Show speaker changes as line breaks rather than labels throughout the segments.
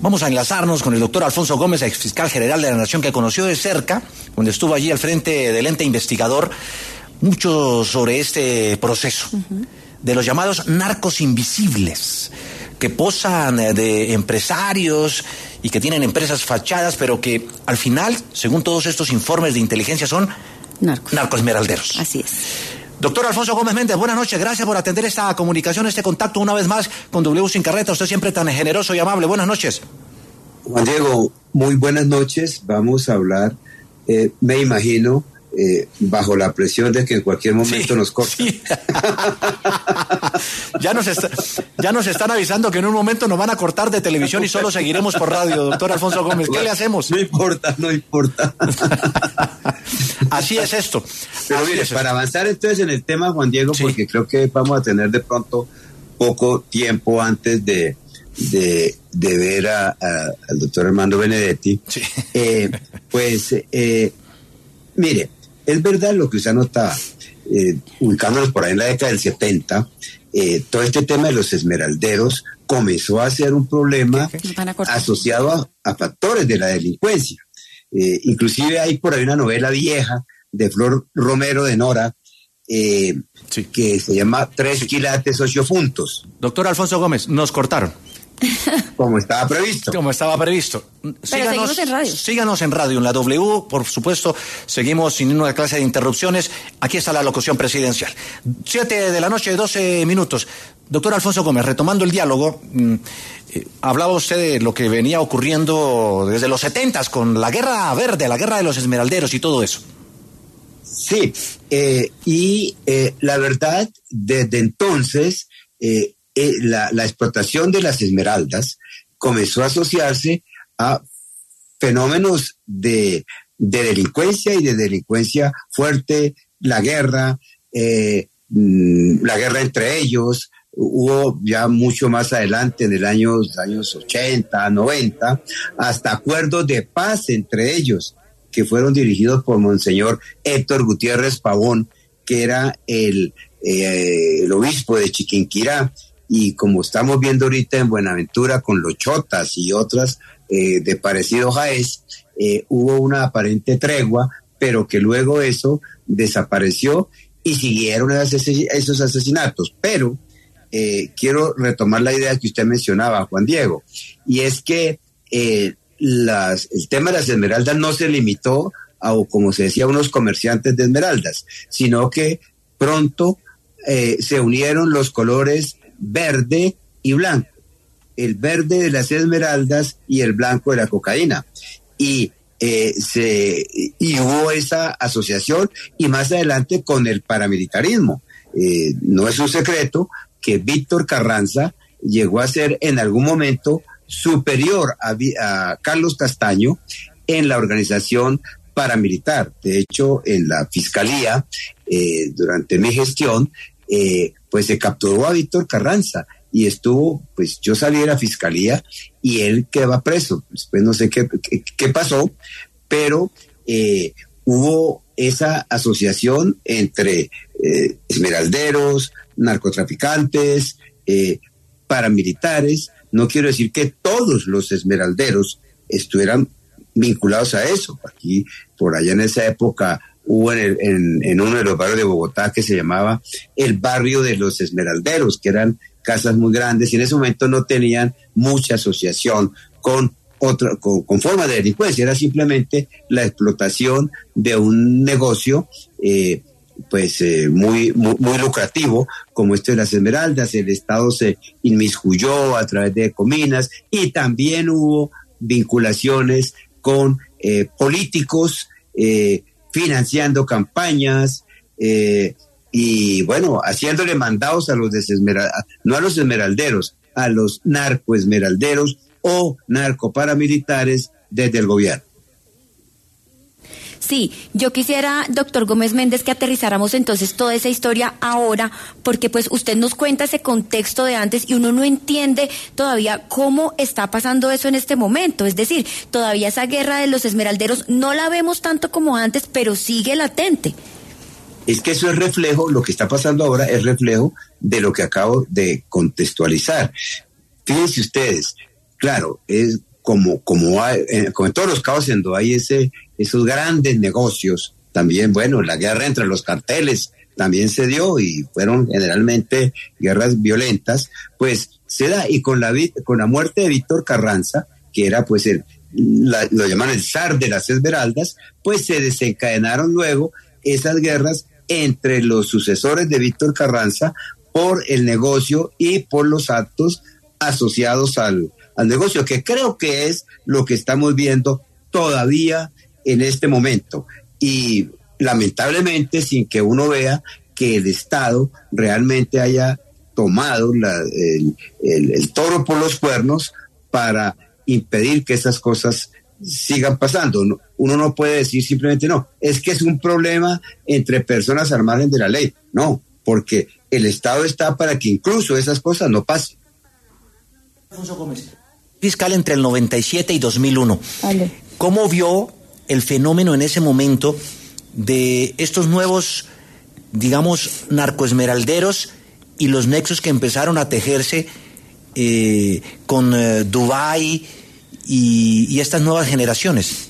Vamos a enlazarnos con el doctor Alfonso Gómez, exfiscal general de la Nación, que conoció de cerca, donde estuvo allí al frente del ente investigador, mucho sobre este proceso, de los llamados narcos invisibles, que posan de empresarios y que tienen empresas fachadas, pero que al final, según todos estos informes de inteligencia, son narcoesmeralderos.
Así es.
Doctor Alfonso Gómez Méndez, buenas noches, gracias por atender esta comunicación, este contacto una vez más con W Sin Carreta, usted siempre tan generoso y amable, buenas noches.
Juan Diego, muy buenas noches, vamos a hablar, me imagino, bajo la presión de que en cualquier momento nos cortan. Sí.
Ya nos están avisando que en un momento nos van a cortar de televisión y solo seguiremos por radio, doctor Alfonso Gómez. ¿Qué le hacemos?
No importa.
Así es esto.
Pero mire, para avanzar entonces en el tema, Juan Diego, sí, porque creo que vamos a tener de pronto poco tiempo antes de ver al doctor Armando Benedetti. Sí. Mire, es verdad lo que usted anotaba, ubicándonos por ahí en la década del 70, todo este tema de los esmeralderos comenzó a ser un problema asociado a factores de la delincuencia. Inclusive hay por ahí una novela vieja de Flor Romero de Nora, que se llama 3 quilates 8 puntos.
Doctor Alfonso Gómez, nos cortaron.
Como estaba previsto.
Síganos en radio.
Síganos en radio, en la W, por supuesto. Seguimos sin una clase de interrupciones. Aquí está la locución presidencial. 7:12 p.m. Doctor Alfonso Gómez, retomando el diálogo, hablaba usted de lo que venía ocurriendo desde los 70s con la Guerra Verde, la Guerra de los Esmeralderos y todo eso.
Sí, y la verdad, desde entonces, la explotación de las esmeraldas comenzó a asociarse a fenómenos de delincuencia y de delincuencia fuerte, la guerra entre ellos. Hubo ya mucho más adelante, en el años 80, 90, hasta acuerdos de paz entre ellos, que fueron dirigidos por Monseñor Héctor Gutiérrez Pavón, que era el obispo de Chiquinquirá. Y como estamos viendo ahorita en Buenaventura con los chotas y otras de parecido jaez, hubo una aparente tregua, pero que luego eso desapareció y siguieron esos asesinatos. Pero quiero retomar la idea que usted mencionaba, Juan Diego, y es que el tema de las esmeraldas no se limitó a, como se decía, unos comerciantes de esmeraldas, sino que pronto se unieron los colores verde y blanco, el verde de las esmeraldas y el blanco de la cocaína, y hubo esa asociación, y más adelante con el paramilitarismo. No es un secreto que Víctor Carranza llegó a ser en algún momento superior a Carlos Castaño en la organización paramilitar. De hecho, en la fiscalía, durante mi gestión, pues se capturó a Víctor Carranza y estuvo, pues yo salí de la fiscalía y él quedaba preso. Después no sé qué pasó, pero hubo esa asociación entre esmeralderos, narcotraficantes, paramilitares. No quiero decir que todos los esmeralderos estuvieran vinculados a eso. Aquí, por allá en esa época, hubo en uno de los barrios de Bogotá que se llamaba el barrio de los esmeralderos, que eran casas muy grandes y en ese momento no tenían mucha asociación con formas de delincuencia. Era simplemente la explotación de un negocio muy lucrativo, como esto de las esmeraldas. El Estado se inmiscuyó a través de cominas y también hubo vinculaciones con políticos, financiando campañas y bueno, haciéndole mandados a los no a los esmeralderos, a los narcoesmeralderos o narcoparamilitares desde el gobierno.
Sí, yo quisiera, doctor Gómez Méndez, que aterrizáramos entonces toda esa historia ahora, porque pues usted nos cuenta ese contexto de antes y uno no entiende todavía cómo está pasando eso en este momento. Es decir, todavía esa guerra de los esmeralderos no la vemos tanto como antes, pero sigue latente.
Es que eso es reflejo, lo que está pasando ahora es reflejo de lo que acabo de contextualizar. Fíjense ustedes, claro, como en todos los casos, cuando hay esos grandes negocios, también, bueno, la guerra entre los carteles también se dio y fueron generalmente guerras violentas, pues se da, y con la muerte de Víctor Carranza, que era pues lo llaman el zar de las Esmeraldas, pues se desencadenaron luego esas guerras entre los sucesores de Víctor Carranza por el negocio y por los actos asociados al negocio, que creo que es lo que estamos viendo todavía en este momento. Y lamentablemente, sin que uno vea que el Estado realmente haya tomado el toro por los cuernos para impedir que esas cosas sigan pasando. Uno no puede decir simplemente no, es que es un problema entre personas al margen de la ley. No, porque el Estado está para que incluso esas cosas no pasen.
Alfonso Gómez, fiscal entre el 97 y 2001. Vale. ¿Cómo vio el fenómeno en ese momento de estos nuevos, digamos, narcoesmeralderos y los nexos que empezaron a tejerse con Dubái y estas nuevas generaciones?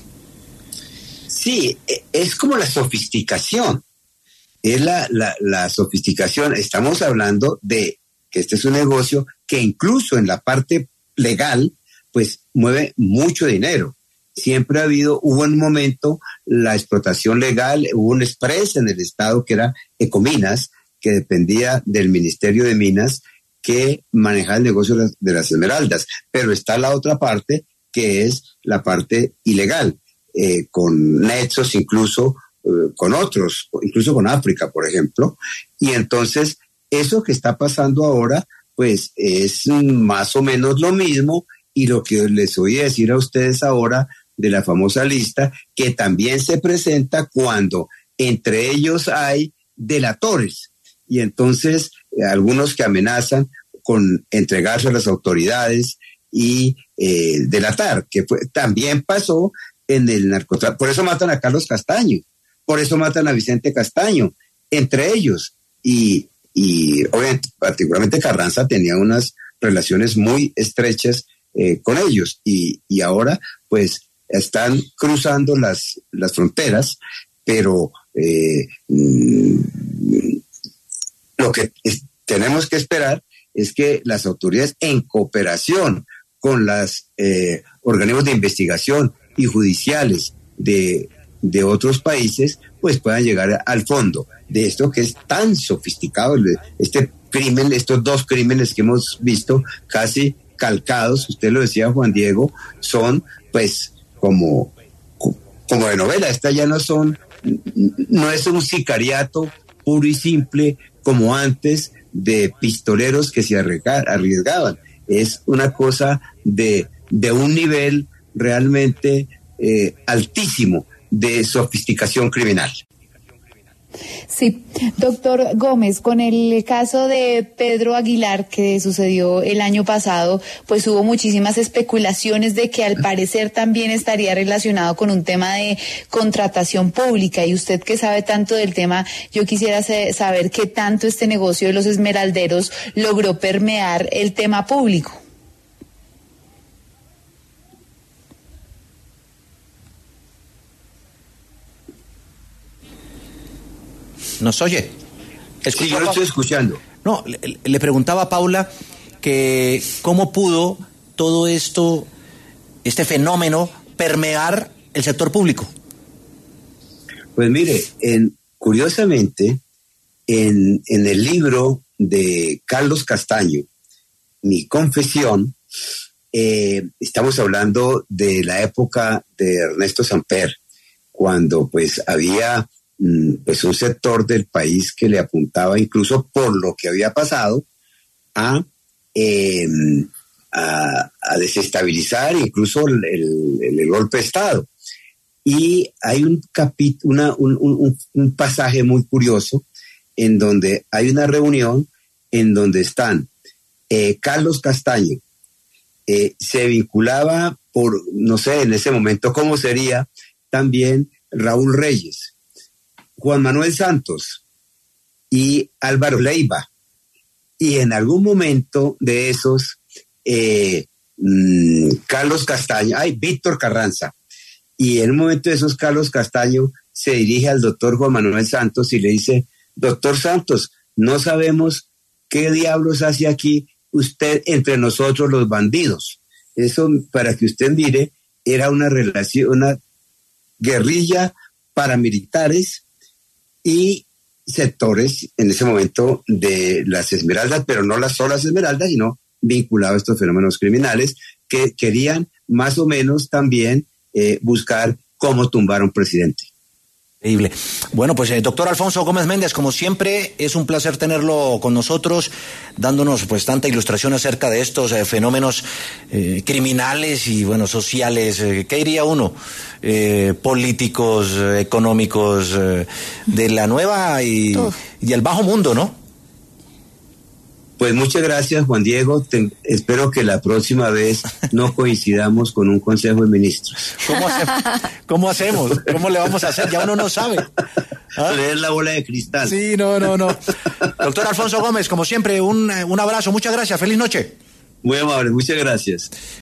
Sí, es como la sofisticación. Es la sofisticación. Estamos hablando de que este es un negocio que incluso en la parte legal, pues mueve mucho dinero. Siempre hubo un momento la explotación legal, hubo un express en el Estado que era Ecominas, que dependía del Ministerio de Minas, que manejaba el negocio de las esmeraldas. Pero está la otra parte, que es la parte ilegal, con nexos incluso con otros, incluso con África, por ejemplo. Y entonces, eso que está pasando ahora, pues es más o menos lo mismo, y lo que les oí decir a ustedes ahora de la famosa lista, que también se presenta cuando entre ellos hay delatores, y entonces algunos que amenazan con entregarse a las autoridades y delatar, que también pasó en el narcotráfico. Por eso matan a Carlos Castaño, por eso matan a Vicente Castaño, entre ellos, y obviamente, particularmente Carranza tenía unas relaciones muy estrechas con ellos, y ahora pues están cruzando las fronteras, pero lo que tenemos que esperar es que las autoridades, en cooperación con los organismos de investigación y judiciales de otros países, pues puedan llegar al fondo de esto que es tan sofisticado, este crimen, estos dos crímenes que hemos visto casi calcados, usted lo decía, Juan Diego, son pues como de novela. Esta ya no es un sicariato puro y simple como antes de pistoleros que se arriesgaban. Es una cosa de un nivel realmente altísimo de sofisticación criminal.
Sí, doctor Gómez, con el caso de Pedro Aguilar que sucedió el año pasado, pues hubo muchísimas especulaciones de que al parecer también estaría relacionado con un tema de contratación pública, y usted que sabe tanto del tema, yo quisiera saber qué tanto este negocio de los esmeralderos logró permear el tema público.
¿Nos oye?
Sí, yo lo estoy escuchando.
No, le preguntaba a Paula que cómo pudo todo esto, este fenómeno, permear el sector público.
Pues mire, curiosamente, en el libro de Carlos Castaño, Mi Confesión, estamos hablando de la época de Ernesto Samper, cuando pues había pues un sector del país que le apuntaba, incluso por lo que había pasado, a desestabilizar incluso el golpe de Estado. Y hay un pasaje muy curioso en donde hay una reunión en donde están Carlos Castaño, se vinculaba por, no sé, en ese momento cómo sería, también Raúl Reyes, Juan Manuel Santos y Álvaro Leiva. Y en algún momento de esos, Carlos Castaño, Víctor Carranza. Y en un momento de esos, Carlos Castaño se dirige al doctor Juan Manuel Santos y le dice: doctor Santos, no sabemos qué diablos hace aquí usted entre nosotros los bandidos. Eso, para que usted mire, era una relación, una guerrilla paramilitares y sectores en ese momento de las Esmeraldas, pero no las solas Esmeraldas, sino vinculados a estos fenómenos criminales que querían más o menos también buscar cómo tumbar a un presidente.
Increíble. Bueno, pues doctor Alfonso Gómez Méndez, como siempre, es un placer tenerlo con nosotros, dándonos pues tanta ilustración acerca de estos fenómenos criminales y bueno, sociales, ¿qué diría uno? Políticos, económicos, de la nueva y el bajo mundo, ¿no?
Pues muchas gracias, Juan Diego. Espero que la próxima vez no coincidamos con un Consejo de Ministros.
¿Cómo hacemos? ¿Cómo le vamos a hacer? Ya uno no sabe.
¿Ah? Leer la bola de cristal.
Sí, no. Doctor Alfonso Gómez, como siempre, un abrazo. Muchas gracias. Feliz noche.
Muy amable. Muchas gracias.